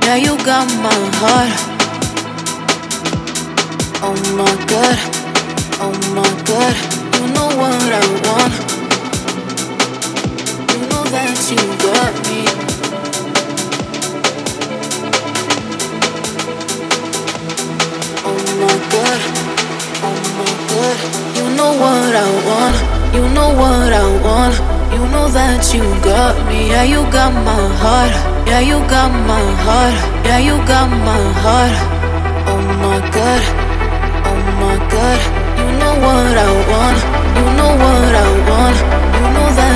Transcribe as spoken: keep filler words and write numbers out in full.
Yeah, you got my heart. Oh my God, oh my God. You know what I want. You know that you got me. Oh my God, oh my God. You know what I want. You know what I want. You know that you got me. Yeah, you got my heart. Yeah, you got my heart. Yeah, you got my heart. Oh my God, oh my God. You know what I want. You know what I want. You know that.